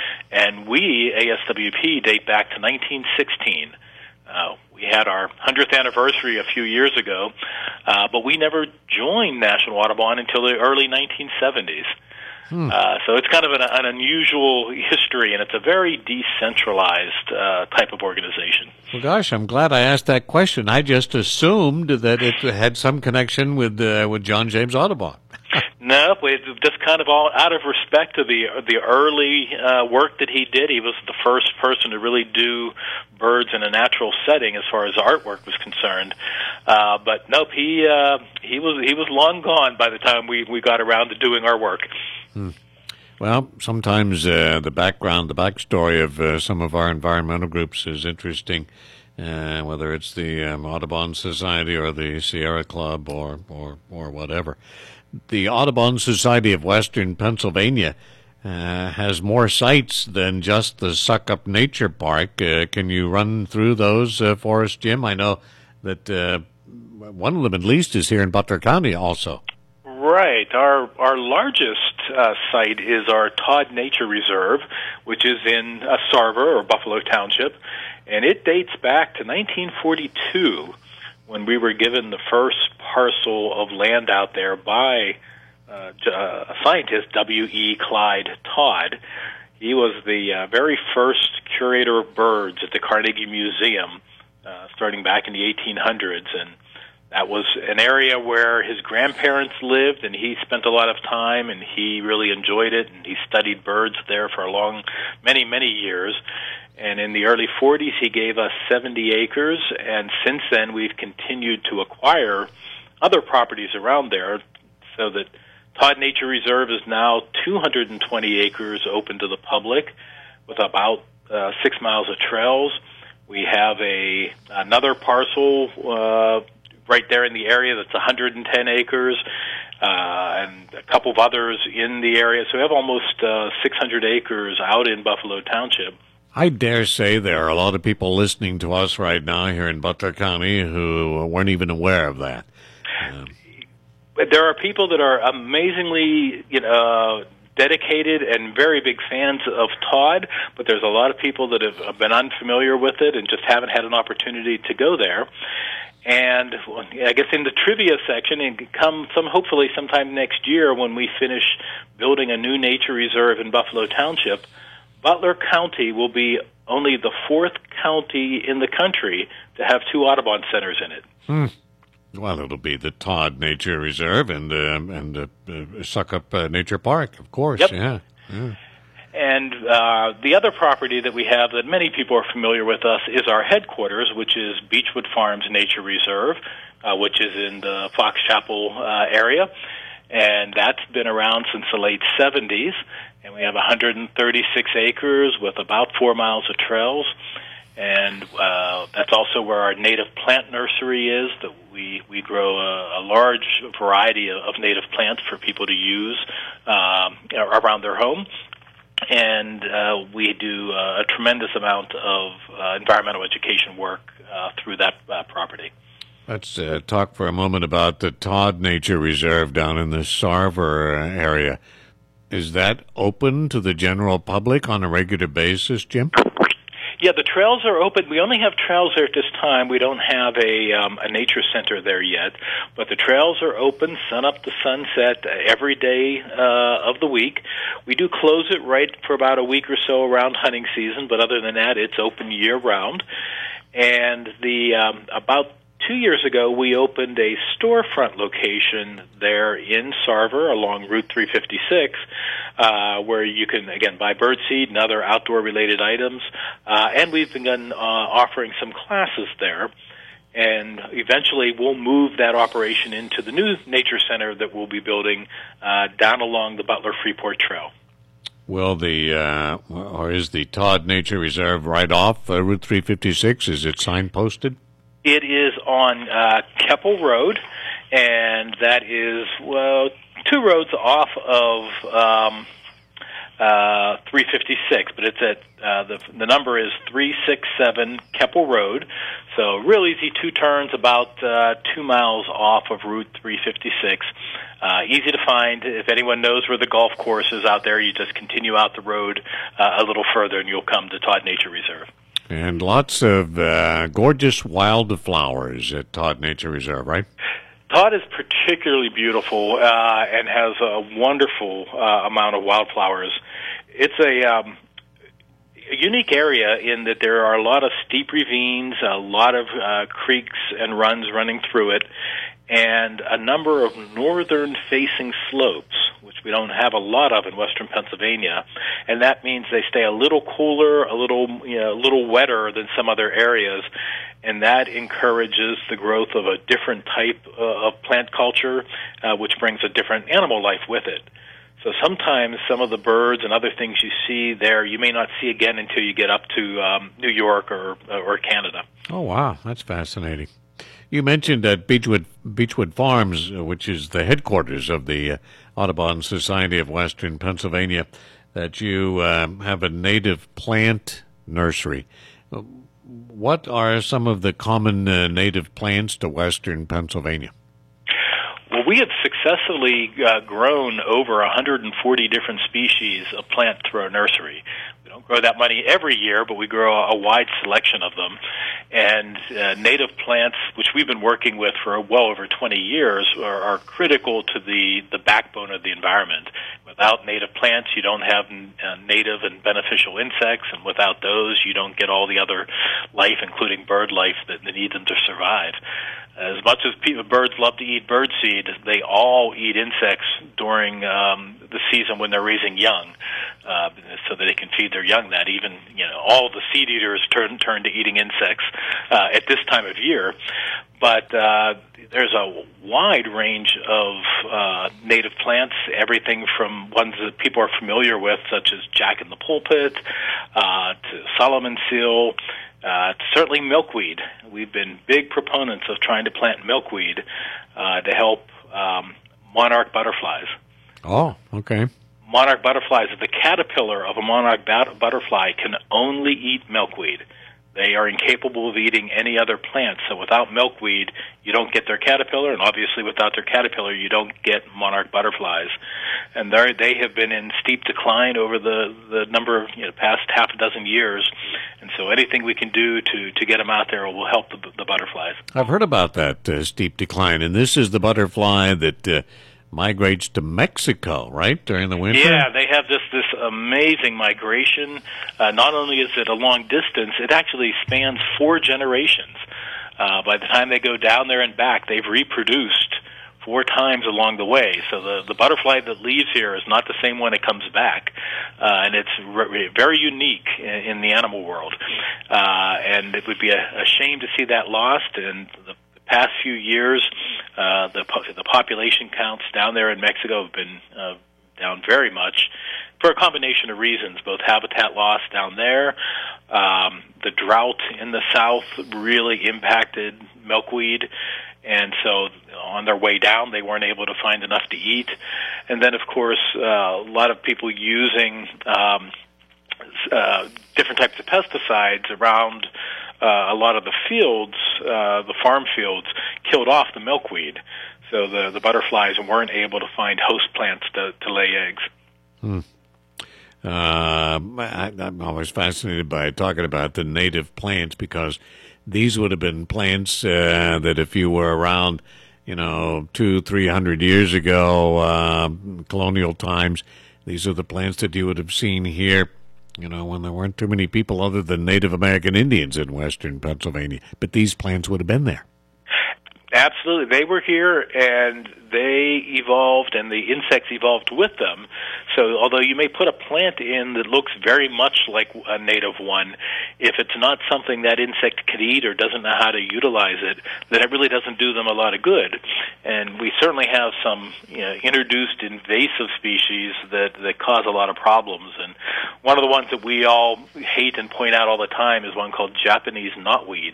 And we, A S W P, date back to nineteen sixteen. Uh, we had our hundredth anniversary a few years ago, uh, but we never joined National Audubon until the early nineteen seventies. Hmm. Uh, so it's kind of an, an unusual history, and it's a very decentralized uh, type of organization. Well, gosh, I'm glad I asked that question. I just assumed that it had some connection with uh, with John James Audubon. No, it's just kind of all out of respect to the the early uh, work that he did. He was the first person to really do birds in a natural setting as far as artwork was concerned. Uh, but nope, he uh, he was he was long gone by the time we, we got around to doing our work. Hmm. Well, sometimes uh, the background, the backstory of uh, some of our environmental groups is interesting, uh, whether it's the um, Audubon Society or the Sierra Club or, or, or whatever. The Audubon Society of Western Pennsylvania uh, has more sites than just the Suck-Up Nature Park. Uh, can you run through those uh, for us, Jim? I know that uh, one of them at least is here in Butler County also. Right. Our our largest uh, site is our Todd Nature Reserve, which is in uh, Sarver, or Buffalo Township, and it dates back to nineteen forty-two, when we were given the first parcel of land out there by uh, a scientist, W E Clyde Todd. He was the uh, very first curator of birds at the Carnegie Museum, uh, starting back in the eighteen hundreds, and that was an area where his grandparents lived, and he spent a lot of time, and he really enjoyed it, and he studied birds there for a long, many, many years. And in the early forties, he gave us seventy acres, and since then we've continued to acquire other properties around there, so that Todd Nature Reserve is now two hundred twenty acres open to the public, with about uh, six miles of trails. We have a another parcel uh, right there in the area that's one hundred ten acres, uh, and a couple of others in the area. So we have almost uh, six hundred acres out in Buffalo Township. I dare say there are a lot of people listening to us right now here in Butler County who weren't even aware of that. Um, there are people that are amazingly, you know, dedicated and very big fans of Todd, but there's a lot of people that have been unfamiliar with it and just haven't had an opportunity to go there. And I guess in the trivia section, and come some hopefully sometime next year when we finish building a new nature reserve in Buffalo Township, Butler County will be only the fourth county in the country to have two Audubon centers in it. Hmm. Well, it'll be the Todd Nature Reserve and um, and uh, uh, Suckup uh, Nature Park, of course. Yep. Yeah. yeah. And uh, the other property that we have that many people are familiar with us is our headquarters, which is Beechwood Farms Nature Reserve, uh, which is in the Fox Chapel uh, area. And that's been around since the late seventies. And we have one hundred thirty-six acres with about four miles of trails. And uh, that's also where our native plant nursery is. That we, we grow a, a large variety of, of native plants for people to use um, around their home. And uh, we do uh, a tremendous amount of uh, environmental education work uh, through that uh, property. Let's uh, talk for a moment about the Todd Nature Reserve down in the Sarver area. Is that open to the general public on a regular basis, Jim? Yeah, the trails are open. We only have trails there at this time. We don't have a um, a nature center there yet, but the trails are open, sun up to sunset, every day uh, of the week. We do close it right for about a week or so around hunting season, but other than that, it's open year-round. And the um, about two years ago, we opened a storefront location there in Sarver along Route three fifty-six, uh, where you can, again, buy birdseed and other outdoor-related items. Uh, and we've begun uh, offering some classes there. And eventually we'll move that operation into the new nature center that we'll be building uh, down along the Butler-Freeport Trail. Well, the uh, or is the Todd Nature Reserve right off uh, Route three fifty-six? Is it signposted? It is on uh, Keppel Road, and that is, well, two roads off of um, uh, three fifty-six, but it's at, uh, the, the number is three sixty-seven Keppel Road, so real easy two turns, about uh, two miles off of Route three fifty-six. Uh, easy to find. If anyone knows where the golf course is out there, you just continue out the road uh, a little further, and you'll come to Todd Nature Reserve. And lots of uh, gorgeous wildflowers at Todd Nature Reserve, right? Todd is particularly beautiful uh, and has a wonderful uh, amount of wildflowers. It's a, um, a unique area in that there are a lot of steep ravines, a lot of uh, creeks and runs running through it, and a number of northern-facing slopes, which we don't have a lot of in western Pennsylvania, and that means they stay a little cooler, a little, you know, a little wetter than some other areas, and that encourages the growth of a different type uh, of plant culture, uh, which brings a different animal life with it. So sometimes some of the birds and other things you see there, you may not see again until you get up to um, New York or or Canada. Oh, wow. That's fascinating. You mentioned at Beechwood, Beechwood Farms, which is the headquarters of the uh, Audubon Society of Western Pennsylvania, that you um, have a native plant nursery. What are some of the common uh, native plants to Western Pennsylvania? Well, we have successfully uh, grown over one hundred forty different species of plant through our nursery. We don't grow that many every year, but we grow a wide selection of them. And uh, native plants, which we've been working with for well over twenty years, are, are critical to the, the backbone of the environment. Without native plants, you don't have uh, native and beneficial insects, and without those, you don't get all the other life, including bird life, that, that need them to survive. As much as people, birds love to eat birdseed, they all eat insects during um, the season when they're raising young, uh, so that they can feed their young. That even, you know, all the seed eaters turn turn to eating insects uh, at this time of year. But uh, there's a wide range of uh, native plants, everything from ones that people are familiar with, such as Jack in the Pulpit, uh, to Solomon seal. Uh, certainly milkweed. We've been big proponents of trying to plant milkweed uh, to help um, monarch butterflies. Oh, okay. monarch butterflies, the caterpillar of a monarch bat- butterfly can only eat milkweed. They are incapable of eating any other plant. So without milkweed, you don't get their caterpillar, and obviously without their caterpillar, you don't get monarch butterflies. And they have been in steep decline over the, the number of, you know, past half a dozen years. And so anything we can do to, to get them out there will help the, the butterflies. I've heard about that uh, steep decline, and this is the butterfly that uh, migrates to Mexico, right, during the winter? Yeah, they have this this amazing migration. Uh, not only is it a long distance, it actually spans four generations. Uh, by the time they go down there and back, they've reproduced four times along the way. So the, the butterfly that leaves here is not the same one that comes back. Uh, and it's re- very unique in, in the animal world. Uh, and it would be a, a shame to see that lost. And the past few years, uh, the po- the population counts down there in Mexico have been uh, down very much for a combination of reasons, both habitat loss down there, um, the drought in the south really impacted milkweed, and so on their way down they weren't able to find enough to eat. And then, of course, uh, a lot of people using um, uh, different types of pesticides around Uh, a lot of the fields, uh, the farm fields, killed off the milkweed, so the, the butterflies weren't able to find host plants to, to lay eggs. Hmm. Uh, I, I'm always fascinated by talking about the native plants, because these would have been plants uh, that if you were around, you know, two, three hundred years ago, uh, colonial times, these are the plants that you would have seen here, you know, when there weren't too many people other than Native American Indians in western Pennsylvania. But these plants would have been there. Absolutely. They were here, and they evolved, and the insects evolved with them. So although you may put a plant in that looks very much like a native one, if it's not something that insect could eat or doesn't know how to utilize it, then it really doesn't do them a lot of good. And we certainly have some, you know, introduced invasive species that, that cause a lot of problems. And one of the ones that we all hate and point out all the time is one called Japanese knotweed.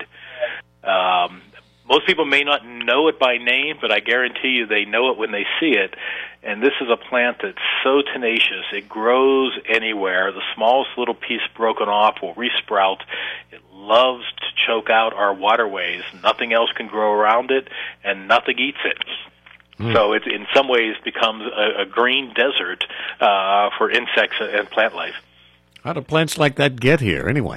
Um, Most people may not know it by name, but I guarantee you they know it when they see it. And this is a plant that's so tenacious. It grows anywhere. The smallest little piece broken off will resprout. It loves to choke out our waterways. Nothing else can grow around it, and nothing eats it. Mm. So it, in some ways, becomes a, a green desert uh, for insects and plant life. How do plants like that get here, anyway?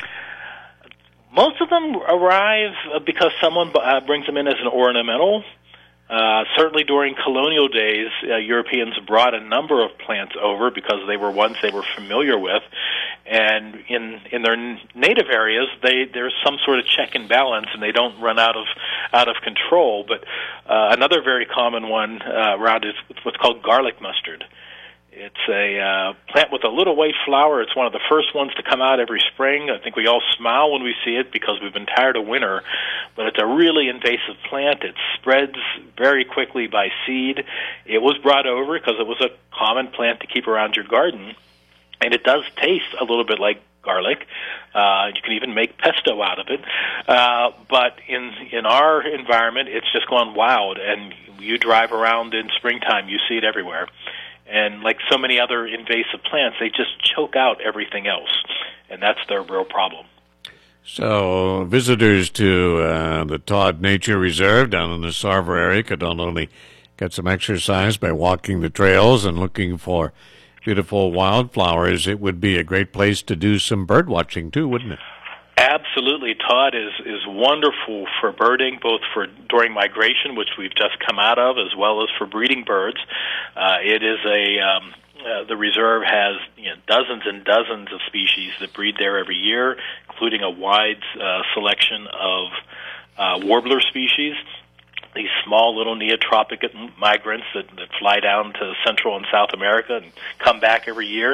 Most of them arrive because someone uh, brings them in as an ornamental. Uh, certainly during colonial days, uh, Europeans brought a number of plants over because they were ones they were familiar with. And in in their native areas, they there's some sort of check and balance, and they don't run out of out of control. But uh, another very common one uh, around is what's called garlic mustard. It's a uh, plant with a little white flower. It's one of the first ones to come out every spring. I think we all smile when we see it because we've been tired of winter. But it's a really invasive plant. It spreads very quickly by seed. It was brought over because it was a common plant to keep around your garden. And it does taste a little bit like garlic. Uh, you can even make pesto out of it. Uh, but in in our environment, it's just gone wild. And you drive around in springtime, you see it everywhere. And like so many other invasive plants, they just choke out everything else, and that's their real problem. So visitors to uh, the Todd Nature Reserve down in the Sarver area could not only get some exercise by walking the trails and looking for beautiful wildflowers, it would be a great place to do some bird watching too, wouldn't it? Absolutely. Todd is, is wonderful for birding, both for during migration, which we've just come out of, as well as for breeding birds. Uh, it is a um, uh, the reserve has, you know, dozens and dozens of species that breed there every year, including a wide uh, selection of uh, warbler species. These small little neotropic migrants that, that fly down to Central and South America and come back every year.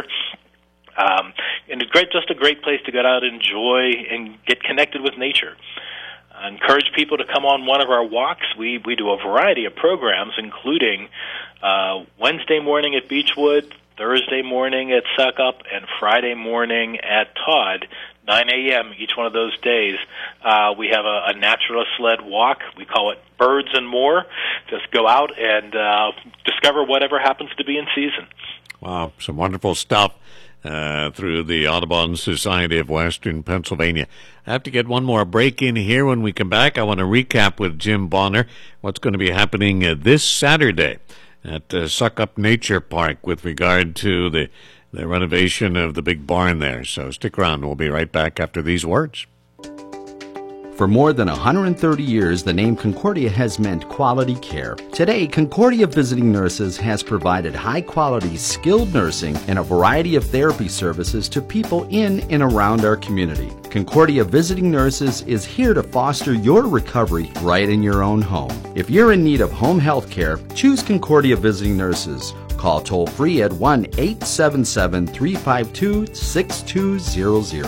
Um, and it's great, just a great place to get out, enjoy, and get connected with nature. I encourage people to come on one of our walks. We we do a variety of programs, including uh, Wednesday morning at Beechwood, Thursday morning at Suckup, and Friday morning at Todd, nine a.m. each one of those days. Uh, we have a, a naturalist-led walk. We call it Birds and More. Just go out and uh, discover whatever happens to be in season. Wow, some wonderful stuff uh, through the Audubon Society of Western Pennsylvania. I have to get one more break in here. When we come back, I want to recap with Jim Bonner what's going to be happening uh, this Saturday at uh, Suckup Nature Park with regard to the, the renovation of the big barn there. So stick around. We'll be right back after these words. For more than one hundred thirty years, the name Concordia has meant quality care. Today, Concordia Visiting Nurses has provided high-quality, skilled nursing and a variety of therapy services to people in and around our community. Concordia Visiting Nurses is here to foster your recovery right in your own home. If you're in need of home health care, choose Concordia Visiting Nurses. Call toll-free at one eight seven seven, three five two, six two zero zero.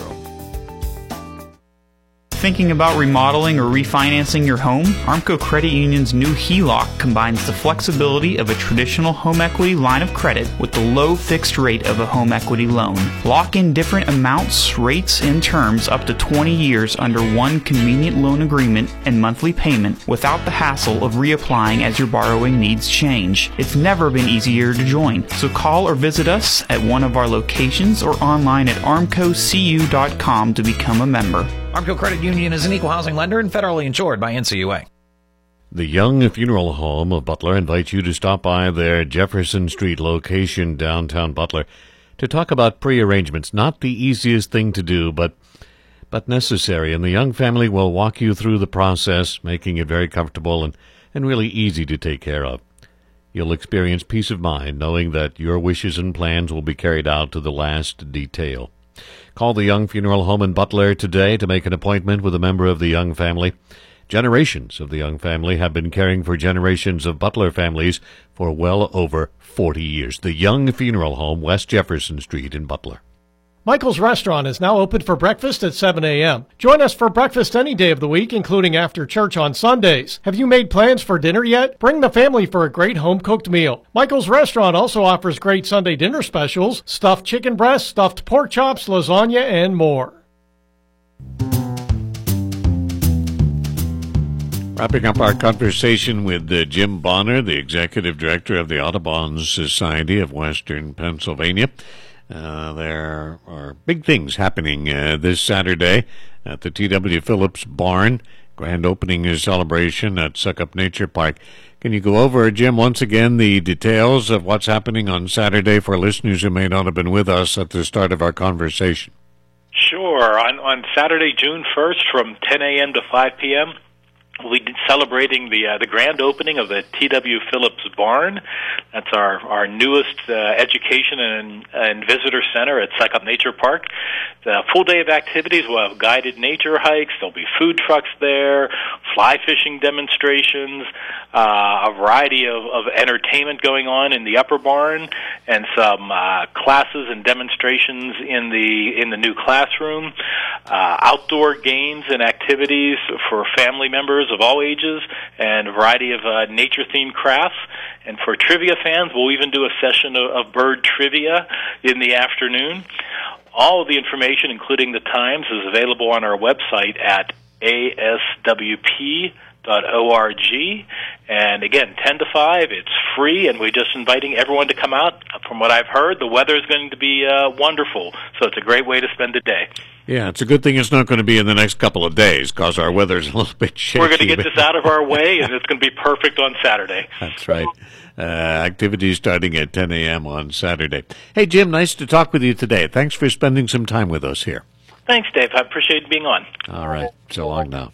Thinking about remodeling or refinancing your home? Armco Credit Union's new H E L O C combines the flexibility of a traditional home equity line of credit with the low fixed rate of a home equity loan. Lock in different amounts, rates, and terms up to twenty years under one convenient loan agreement and monthly payment without the hassle of reapplying as your borrowing needs change. It's never been easier to join, so call or visit us at one of our locations or online at armco c u dot com to become a member. Armco Credit Union is an equal housing lender and federally insured by N C U A. The Young Funeral Home of Butler invites you to stop by their Jefferson Street location downtown Butler to talk about pre-arrangements. Not the easiest thing to do, but but necessary. And the Young family will walk you through the process, making it very comfortable and, and really easy to take care of. You'll experience peace of mind knowing that your wishes and plans will be carried out to the last detail. Call the Young Funeral Home in Butler today to make an appointment with a member of the Young family. Generations of the Young family have been caring for generations of Butler families for well over forty years. The Young Funeral Home, West Jefferson Street in Butler. Michael's Restaurant is now open for breakfast at seven a.m. Join us for breakfast any day of the week, including after church on Sundays. Have you made plans for dinner yet? Bring the family for a great home-cooked meal. Michael's Restaurant also offers great Sunday dinner specials, stuffed chicken breasts, stuffed pork chops, lasagna, and more. Wrapping up our conversation with uh, Jim Bonner, the Executive Director of the Audubon Society of Western Pennsylvania. Uh, there are big things happening uh, this Saturday at the T W Phillips Barn. Grand opening celebration at Suckup Nature Park. Can you go over, Jim, once again, the details of what's happening on Saturday for listeners who may not have been with us at the start of our conversation? Sure. On, on Saturday, June first, from ten a.m. to five p.m., we'll be celebrating the uh, the grand opening of the T W Phillips Barn. That's our, our newest uh, education and, and visitor center at Suckup Nature Park. It's a full day of activities. We'll have guided nature hikes. There'll be food trucks there, fly fishing demonstrations, uh, a variety of, of entertainment going on in the upper barn, and some uh, classes and demonstrations in the in the new classroom. Uh, outdoor games and activities for family members of all ages, and a variety of uh, nature-themed crafts. And for trivia fans, we'll even do a session of, of bird trivia in the afternoon. All of the information, including the times, is available on our website at a s w p dot org. And again, ten to five, it's free, and we're just inviting everyone to come out. From what I've heard, the weather is going to be uh, wonderful, so it's a great way to spend a day. Yeah, it's a good thing it's not going to be in the next couple of days, because our weather's a little bit shaky. We're going to get this out of our way, and it's going to be perfect on Saturday. That's right. Uh, activities starting at ten a.m. on Saturday. Hey, Jim, nice to talk with you today. Thanks for spending some time with us here. Thanks, Dave. I appreciate being on. All right. So long now.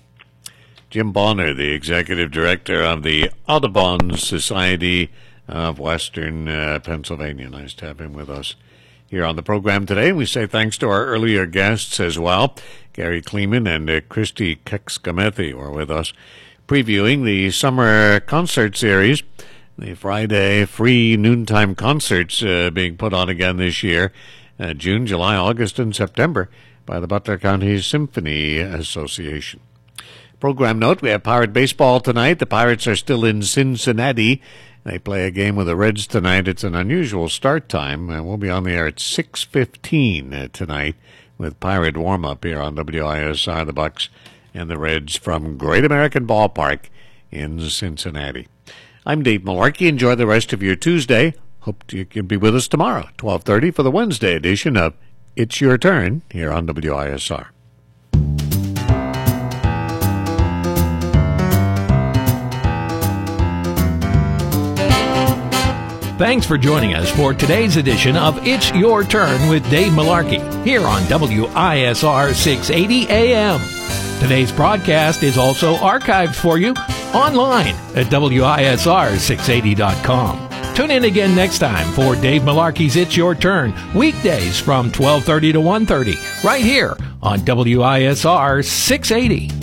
Jim Bonner, the Executive Director of the Audubon Society of Western uh, Pennsylvania. Nice to have him with us here on the program today. We say thanks to our earlier guests as well. Gary Kleeman and uh, Christy Kexkamethi were with us, previewing the summer concert series, the Friday free noontime concerts uh, being put on again this year, uh, June, July, August, and September by the Butler County Symphony Association. Program note, we have Pirate baseball tonight. The Pirates are still in Cincinnati. They play a game with the Reds tonight. It's an unusual start time. Uh, we'll be on the air at six fifteen uh, tonight with Pirate warm-up here on W I S R, the Bucks and the Reds from Great American Ballpark in Cincinnati. I'm Dave Malarkey. Enjoy the rest of your Tuesday. hope you can be with us tomorrow, twelve thirty, for the Wednesday edition of It's Your Turn here on W I S R. Thanks for joining us for today's edition of It's Your Turn with Dave Malarkey here on W I S R six eighty A M. Today's broadcast is also archived for you online at W I S R six eighty dot com. Tune in again next time for Dave Malarkey's It's Your Turn, weekdays from twelve thirty to one thirty, right here on W I S R six eighty.